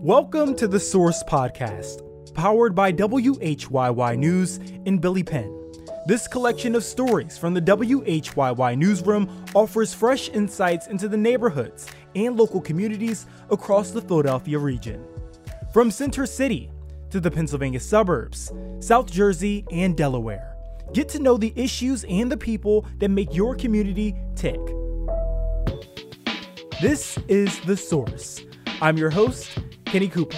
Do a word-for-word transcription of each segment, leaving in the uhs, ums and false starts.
Welcome to the Source Podcast, powered by W H Y Y News in Billy Penn. This collection of stories from the W H Y Y newsroom offers fresh insights into the neighborhoods and local communities across the Philadelphia region. From Center City to the Pennsylvania suburbs, South Jersey, and Delaware, get to know the issues and the people that make your community tick. This is The Source. I'm your host, Kenny Cooper.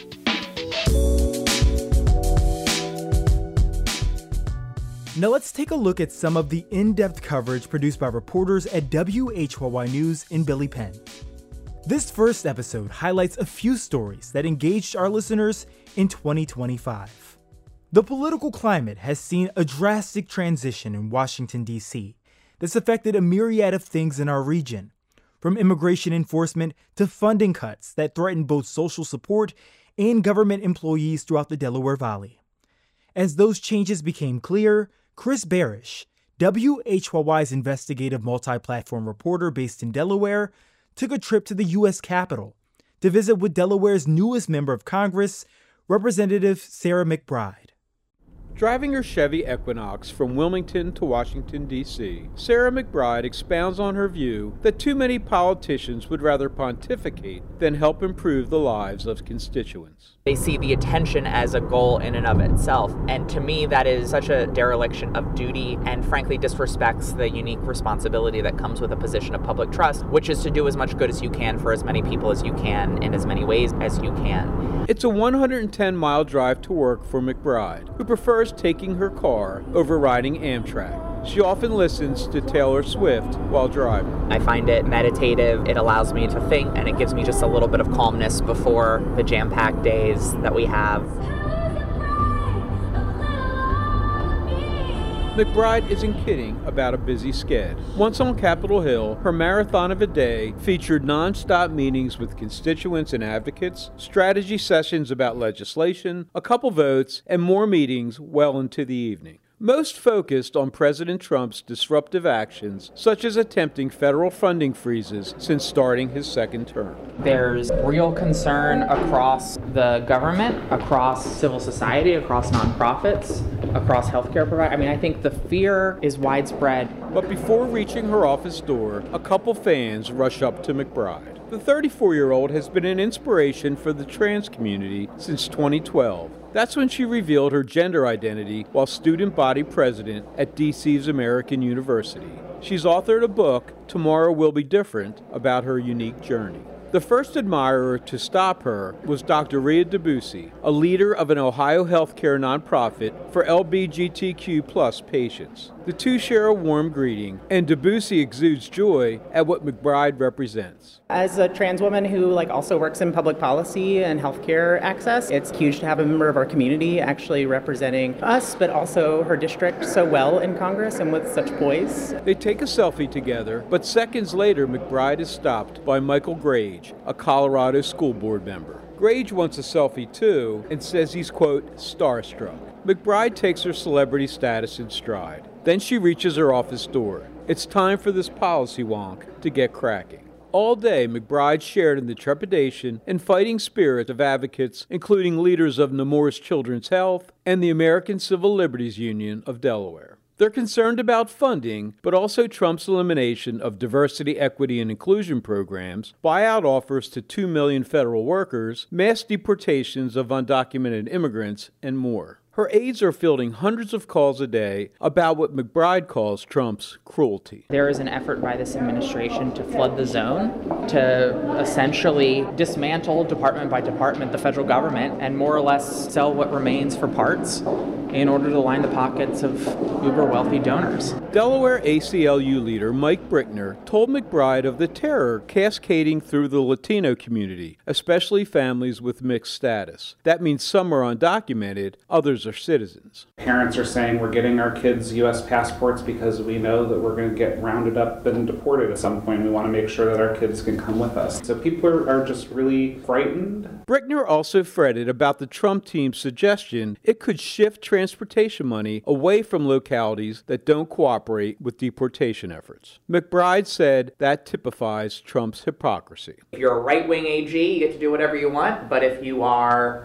Now let's take a look at some of the in-depth coverage produced by reporters at W H Y Y News in Billy Penn. This first episode highlights a few stories that engaged our listeners in twenty twenty-five. The political climate has seen a drastic transition in Washington, D C that's affected a myriad of things in our region, from immigration enforcement to funding cuts that threaten both social support and government employees throughout the Delaware Valley. As those changes became clear, Chris Barish, W H Y Y's investigative multi-platform reporter based in Delaware, took a trip to the U S Capitol to visit with Delaware's newest member of Congress, Representative Sarah McBride. Driving her Chevy Equinox from Wilmington to Washington, D C, Sarah McBride expounds on her view that too many politicians would rather pontificate than help improve the lives of constituents. They see the attention as a goal in and of itself, and to me that is such a dereliction of duty and frankly disrespects the unique responsibility that comes with a position of public trust, which is to do as much good as you can for as many people as you can in as many ways as you can. It's a one hundred ten mile drive to work for McBride, who prefers taking her car over riding Amtrak. She often listens to Taylor Swift while driving. I find it meditative, it allows me to think, and it gives me just a little bit of calmness before the jam-packed days that we have. McBride isn't kidding about a busy sched. Once on Capitol Hill, her marathon of a day featured non-stop meetings with constituents and advocates, strategy sessions about legislation, a couple votes, and more meetings well into the evening. Most focused on President Trump's disruptive actions, such as attempting federal funding freezes since starting his second term. There's real concern across the government, across civil society, across nonprofits, across healthcare providers. I mean, I think the fear is widespread. But before reaching her office door, a couple fans rush up to McBride. The thirty-four-year-old has been an inspiration for the trans community since twenty twelve. That's when she revealed her gender identity while student body president at D C's American University. She's authored a book, Tomorrow Will Be Different, about her unique journey. The first admirer to stop her was Doctor Rhea Debussy, a leader of an Ohio healthcare nonprofit for L G B T Q plus patients. The two share a warm greeting, and Debussy exudes joy at what McBride represents. As a trans woman who like also works in public policy and healthcare access, it's huge to have a member of our community actually representing us, but also her district so well in Congress and with such poise. They take a selfie together, but seconds later, McBride is stopped by Michael Grage, a Colorado school board member. Grage wants a selfie too and says he's, quote, starstruck. McBride takes her celebrity status in stride. Then she reaches her office door. It's time for this policy wonk to get cracking. All day, McBride shared in the trepidation and fighting spirit of advocates, including leaders of Nemours Children's Health and the American Civil Liberties Union of Delaware. They're concerned about funding, but also Trump's elimination of diversity, equity, and inclusion programs, buyout offers to two million federal workers, mass deportations of undocumented immigrants, and more. Her aides are fielding hundreds of calls a day about what McBride calls Trump's cruelty. There is an effort by this administration to flood the zone, to essentially dismantle department by department the federal government and more or less sell what remains for parts in order to line the pockets of uber wealthy donors. Delaware A C L U leader Mike Brickner told McBride of the terror cascading through the Latino community, especially families with mixed status. That means some are undocumented, others are citizens. Parents are saying we're getting our kids U S passports because we know that we're going to get rounded up and deported at some point. We want to make sure that our kids can come with us. So people are, are just really frightened. Brickner also fretted about the Trump team's suggestion it could shift transportation money away from localities that don't cooperate cooperate with deportation efforts. McBride said that typifies Trump's hypocrisy. If you're a right-wing A G, you get to do whatever you want, but if you are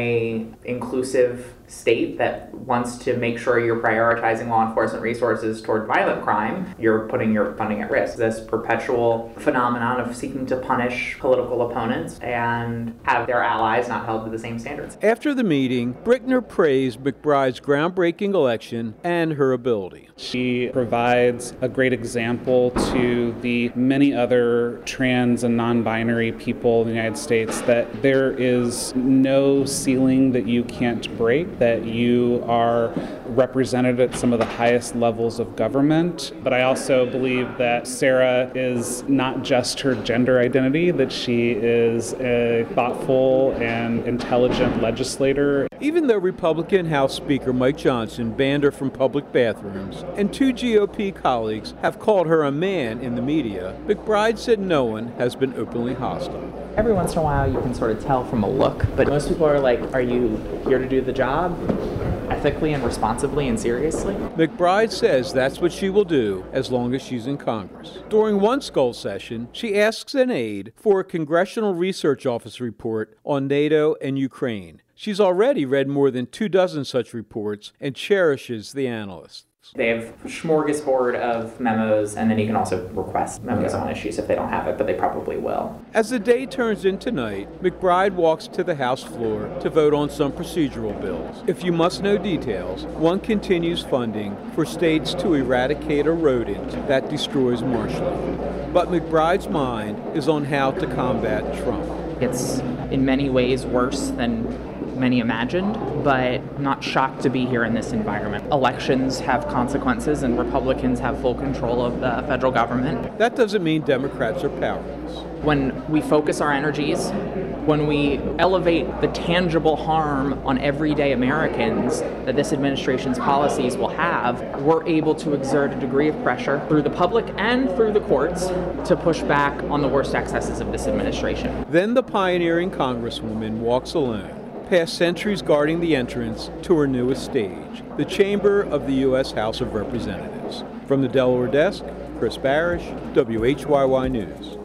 a inclusive state that wants to make sure you're prioritizing law enforcement resources toward violent crime, you're putting your funding at risk. This perpetual phenomenon of seeking to punish political opponents and have their allies not held to the same standards. After the meeting, Brickner praised McBride's groundbreaking election and her ability. She provides a great example to the many other trans and non-binary people in the United States that there is no ceiling that you can't break, that you are represented at some of the highest levels of government. But I also believe that Sarah is not just her gender identity, that she is a thoughtful and intelligent legislator. Even though Republican House Speaker Mike Johnson banned her from public bathrooms, and two G O P colleagues have called her a man in the media, McBride said no one has been openly hostile. Every once in a while you can sort of tell from a look, but most people are like, are you here to do the job ethically and responsibly and seriously? McBride says that's what she will do as long as she's in Congress. During one Skull session, she asks an aide for a Congressional Research Office report on NATO and Ukraine. She's already read more than two dozen such reports and cherishes the analysts. They have a smorgasbord of memos, and then you can also request memos on issues if they don't have it, but they probably will. As the day turns into night, McBride walks to the House floor to vote on some procedural bills. If you must know details, one continues funding for states to eradicate a rodent that destroys marshland. But McBride's mind is on how to combat Trump. It's in many ways worse than many imagined, but not shocked to be here in this environment. Elections have consequences, and Republicans have full control of the federal government. That doesn't mean Democrats are powerless. When we focus our energies, when we elevate the tangible harm on everyday Americans that this administration's policies will have, we're able to exert a degree of pressure through the public and through the courts to push back on the worst excesses of this administration. Then the pioneering Congresswoman walks alone, past sentries guarding the entrance to her newest stage, the chamber of the U S House of Representatives. From the Delaware desk, Chris Barish, W H Y Y News.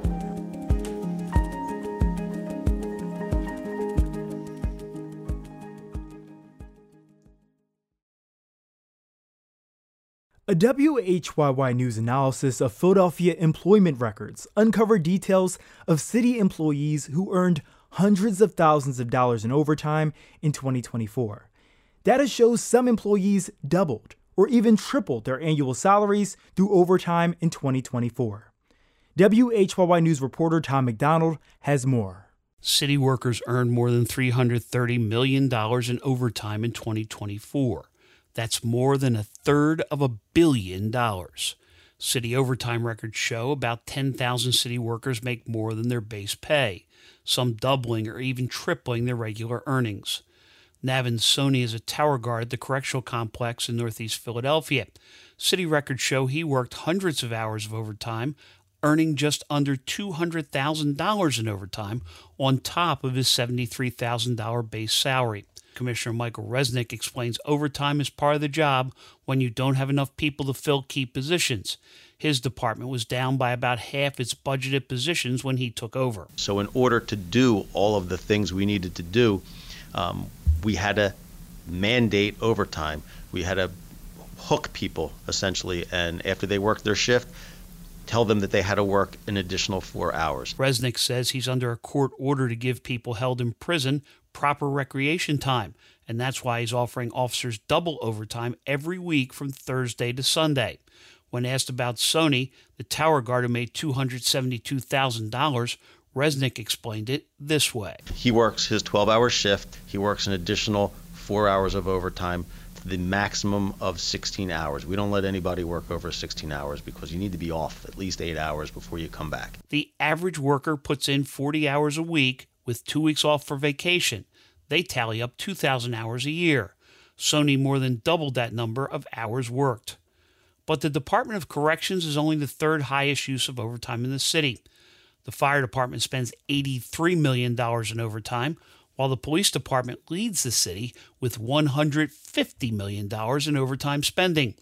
A W H Y Y News analysis of Philadelphia employment records uncovered details of city employees who earned hundreds of thousands of dollars in overtime in twenty twenty-four. Data shows some employees doubled or even tripled their annual salaries through overtime in twenty twenty-four. W H Y Y News reporter Tom McDonald has more. City workers earned more than three hundred thirty million dollars in overtime in twenty twenty-four. That's more than a third of a billion dollars. City overtime records show about ten thousand city workers make more than their base pay, some doubling or even tripling their regular earnings. Navin Soni is a tower guard at the correctional complex in Northeast Philadelphia. City records show he worked hundreds of hours of overtime, earning just under two hundred thousand dollars in overtime on top of his seventy-three thousand dollars base salary. Commissioner Michael Resnick explains overtime is part of the job when you don't have enough people to fill key positions. His department was down by about half its budgeted positions when he took over. So in order to do all of the things we needed to do, um, we had to mandate overtime. We had to hook people, essentially, and after they worked their shift, tell them that they had to work an additional four hours. Resnick says he's under a court order to give people held in prison proper recreation time, and that's why he's offering officers double overtime every week from Thursday to Sunday. When asked about Soni, the tower guard who made two hundred seventy-two thousand dollars, Resnick explained it this way. He works his twelve-hour shift. He works an additional four hours of overtime to the maximum of sixteen hours. We don't let anybody work over sixteen hours because you need to be off at least eight hours before you come back. The average worker puts in forty hours a week with two weeks off for vacation. They tally up two thousand hours a year. Soni more than doubled that number of hours worked. But the Department of Corrections is only the third highest use of overtime in the city. The fire department spends eighty-three million dollars in overtime, while the police department leads the city with one hundred fifty million dollars in overtime spending.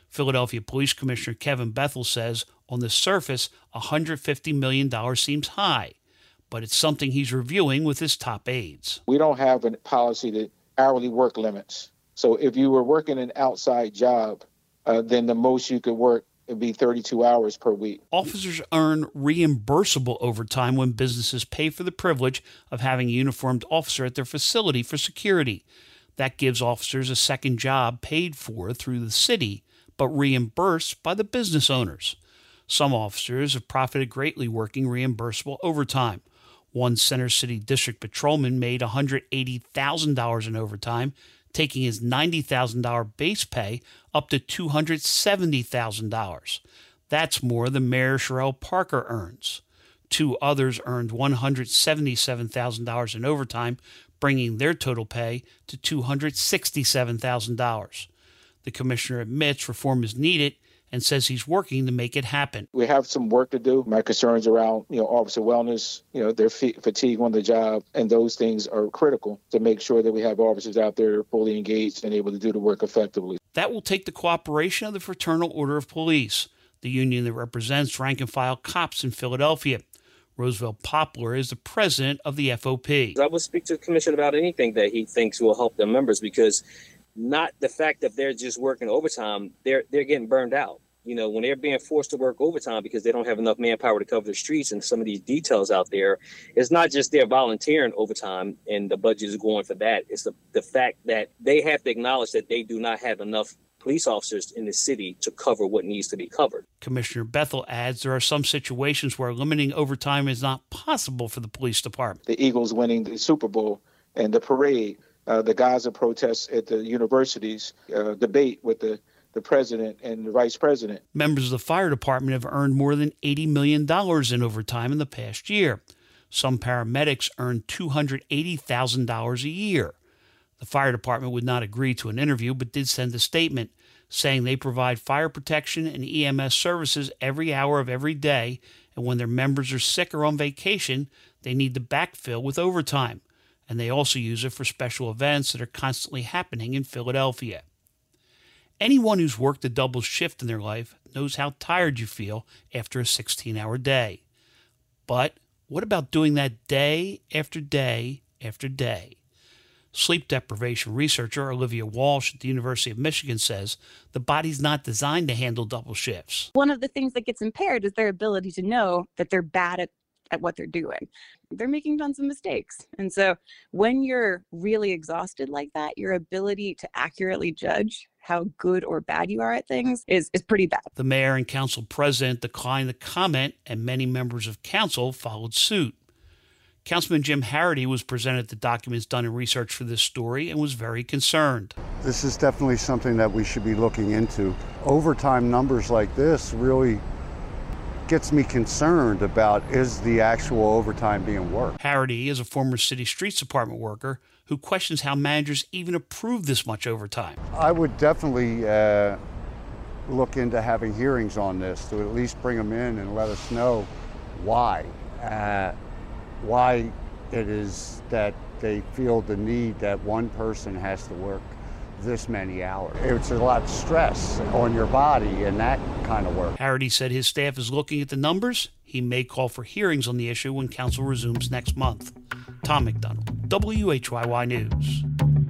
Philadelphia Police Commissioner Kevin Bethel says on the surface, one hundred fifty million dollars seems high, but it's something he's reviewing with his top aides. We don't have a policy that hourly work limits. So if you were working an outside job, uh, then the most you could work would be thirty-two hours per week. Officers earn reimbursable overtime when businesses pay for the privilege of having a uniformed officer at their facility for security. That gives officers a second job paid for through the city, but reimbursed by the business owners. Some officers have profited greatly working reimbursable overtime. One Center City District patrolman made one hundred eighty thousand dollars in overtime, taking his ninety thousand dollars base pay up to two hundred seventy thousand dollars. That's more than Mayor Sherelle Parker earns. Two others earned one hundred seventy-seven thousand dollars in overtime, bringing their total pay to two hundred sixty-seven thousand dollars. The commissioner admits reform is needed and says he's working to make it happen. We have some work to do. My concerns around, you know, officer wellness, you know, their fatigue on the job, and those things are critical to make sure that we have officers out there fully engaged and able to do the work effectively. That will take the cooperation of the Fraternal Order of Police, the union that represents rank-and-file cops in Philadelphia. Roosevelt Poplar is the president of the F O P. I would speak to the commission about anything that he thinks will help their members, because not the fact that they're just working overtime, they're they're getting burned out. You know, when they're being forced to work overtime because they don't have enough manpower to cover the streets and some of these details out there, it's not just they're volunteering overtime and the budget is going for that. It's the, the fact that they have to acknowledge that they do not have enough police officers in the city to cover what needs to be covered. Commissioner Bethel adds there are some situations where limiting overtime is not possible for the police department. The Eagles winning the Super Bowl and the parade, uh, the Gaza protests at the universities, uh, debate with the the president and the vice president. Members of the fire department have earned more than eighty million dollars in overtime in the past year. Some paramedics earn two hundred eighty thousand dollars a year. The fire department would not agree to an interview, but did send a statement saying they provide fire protection and E M S services every hour of every day, and when their members are sick or on vacation, they need to backfill with overtime. And they also use it for special events that are constantly happening in Philadelphia. Anyone who's worked a double shift in their life knows how tired you feel after a sixteen-hour day. But what about doing that day after day after day? Sleep deprivation researcher Olivia Walsh at the University of Michigan says the body's not designed to handle double shifts. One of the things that gets impaired is their ability to know that they're bad at, at what they're doing. They're making tons of mistakes. And so when you're really exhausted like that, your ability to accurately judge how good or bad you are at things is, is pretty bad. The mayor and council president declined to comment, and many members of council followed suit. Councilman Jim Harity was presented the documents done in research for this story and was very concerned. This is definitely something that we should be looking into. Overtime numbers like this really gets me concerned about, is the actual overtime being worked? Harity is a former city streets department worker who questions how managers even approve this much overtime. I would definitely uh, look into having hearings on this to at least bring them in and let us know why. Uh, why it is that they feel the need that one person has to work this many hours. It's a lot of stress on your body and that kind of work. Harity said his staff is looking at the numbers. He may call for hearings on the issue when council resumes next month. Tom McDonald, W H Y Y News.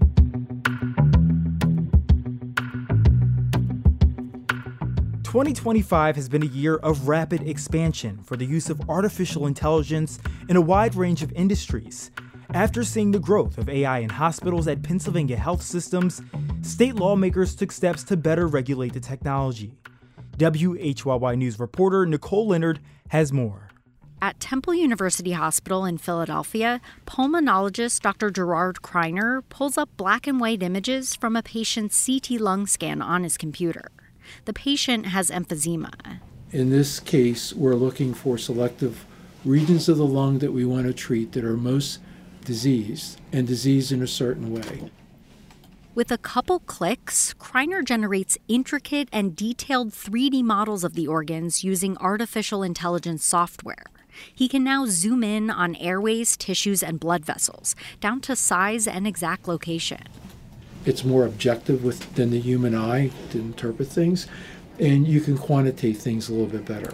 twenty twenty-five has been a year of rapid expansion for the use of artificial intelligence in a wide range of industries. After seeing the growth of A I in hospitals at Pennsylvania Health Systems, state lawmakers took steps to better regulate the technology. W H Y Y News reporter Nicole Leonard has more. At Temple University Hospital in Philadelphia, pulmonologist Doctor Gerard Kreiner pulls up black and white images from a patient's C T lung scan on his computer. The patient has emphysema. In this case, we're looking for selective regions of the lung that we want to treat that are most diseased and diseased in a certain way. With a couple clicks, Kreiner generates intricate and detailed three D models of the organs using artificial intelligence software. He can now zoom in on airways, tissues, and blood vessels, down to size and exact location. It's more objective with, than the human eye to interpret things, and you can quantitate things a little bit better.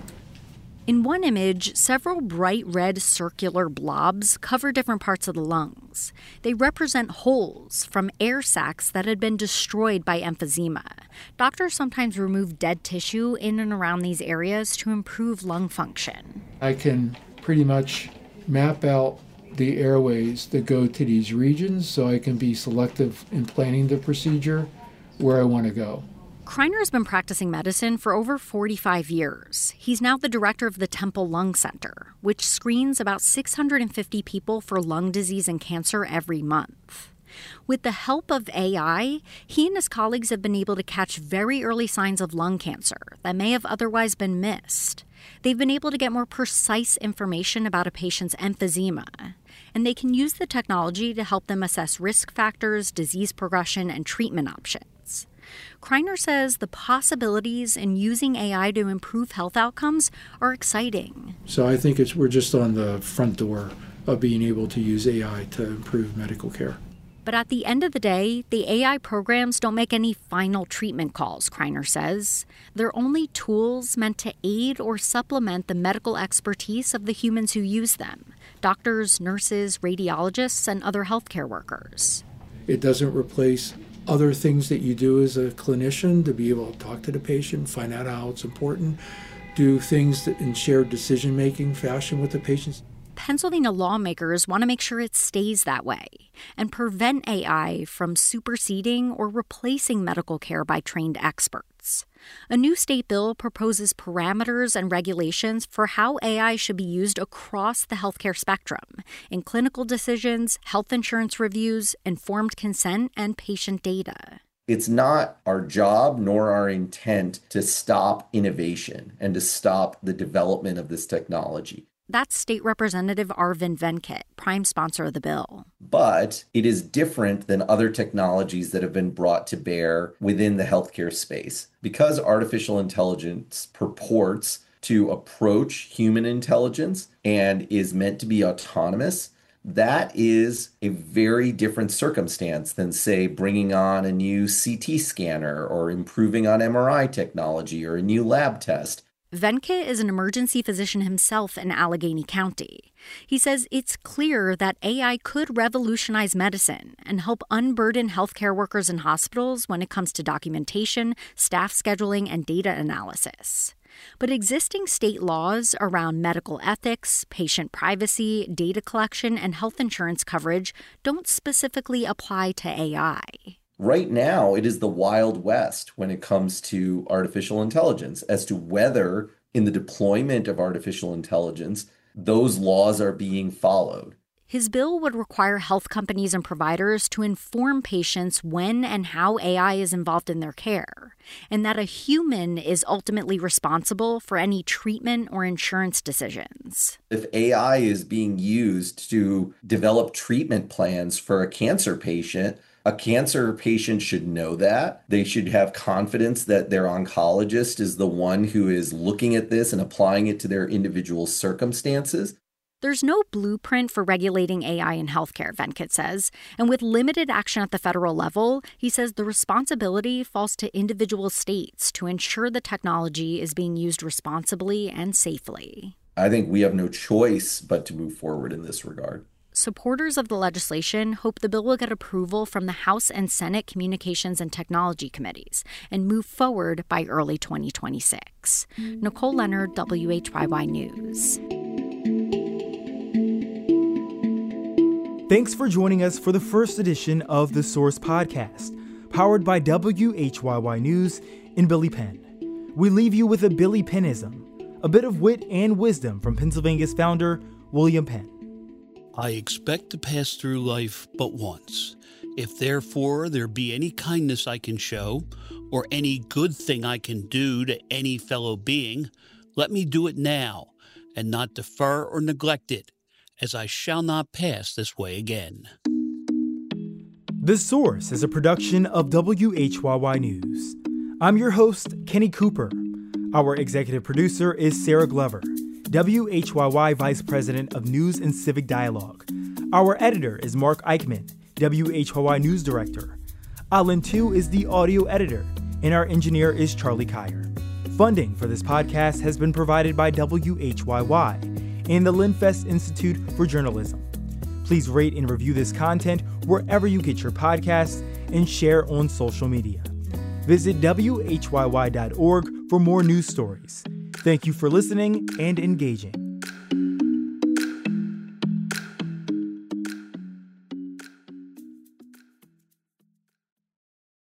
In one image, several bright red circular blobs cover different parts of the lungs. They represent holes from air sacs that had been destroyed by emphysema. Doctors sometimes remove dead tissue in and around these areas to improve lung function. I can pretty much map out the airways that go to these regions so I can be selective in planning the procedure where I want to go. Kreiner has been practicing medicine for over forty-five years. He's now the director of the Temple Lung Center, which screens about six hundred fifty people for lung disease and cancer every month. With the help of A I, he and his colleagues have been able to catch very early signs of lung cancer that may have otherwise been missed. They've been able to get more precise information about a patient's emphysema, and they can use the technology to help them assess risk factors, disease progression, and treatment options. Kreiner says the possibilities in using A I to improve health outcomes are exciting. So I think it's we're just on the front door of being able to use A I to improve medical care. But at the end of the day, the A I programs don't make any final treatment calls, Kreiner says. They're only tools meant to aid or supplement the medical expertise of the humans who use them: doctors, nurses, radiologists, and other healthcare workers. It doesn't replace other things that you do as a clinician, to be able to talk to the patient, find out how it's important, do things that in shared decision-making fashion with the patients. Pennsylvania lawmakers want to make sure it stays that way and prevent A I from superseding or replacing medical care by trained experts. A new state bill proposes parameters and regulations for how A I should be used across the healthcare spectrum in clinical decisions, health insurance reviews, informed consent, and patient data. It's not our job nor our intent to stop innovation and to stop the development of this technology. That's State Representative Arvind Venkat, prime sponsor of the bill. But it is different than other technologies that have been brought to bear within the healthcare space. Because artificial intelligence purports to approach human intelligence and is meant to be autonomous, that is a very different circumstance than, say, bringing on a new C T scanner or improving on M R I technology or a new lab test. Venkat is an emergency physician himself in Allegheny County. He says it's clear that A I could revolutionize medicine and help unburden healthcare workers in hospitals when it comes to documentation, staff scheduling, and data analysis. But existing state laws around medical ethics, patient privacy, data collection, and health insurance coverage don't specifically apply to A I. Right now, it is the Wild West when it comes to artificial intelligence as to whether, in the deployment of artificial intelligence, those laws are being followed. His bill would require health companies and providers to inform patients when and how A I is involved in their care, and that a human is ultimately responsible for any treatment or insurance decisions. If A I is being used to develop treatment plans for a cancer patient, a cancer patient should know that. They should have confidence that their oncologist is the one who is looking at this and applying it to their individual circumstances. There's no blueprint for regulating A I in healthcare, Venkat says. And with limited action at the federal level, he says the responsibility falls to individual states to ensure the technology is being used responsibly and safely. I think we have no choice but to move forward in this regard. Supporters of the legislation hope the bill will get approval from the House and Senate Communications and Technology Committees and move forward by early twenty twenty-six. Nicole Leonard, W H Y Y News. Thanks for joining us for the first edition of The Source Podcast, powered by W H Y Y News in Billy Penn. We leave you with a Billy Pennism, a bit of wit and wisdom from Pennsylvania's founder, William Penn. I expect to pass through life but once. If therefore there be any kindness I can show, or any good thing I can do to any fellow being, let me do it now, and not defer or neglect it, as I shall not pass this way again. The Source is a production of W H Y Y News. I'm your host, Kenny Cooper. Our executive producer is Sarah Glover, W H Y Y Vice President of News and Civic Dialogue. Our editor is Mark Eichman, W H Y Y News Director. Alan Tu is the audio editor, and our engineer is Charlie Kyer. Funding for this podcast has been provided by W H Y Y and the Linfest Institute for Journalism. Please rate and review this content wherever you get your podcasts and share on social media. Visit W H Y Y dot org for more news stories. Thank you for listening and engaging.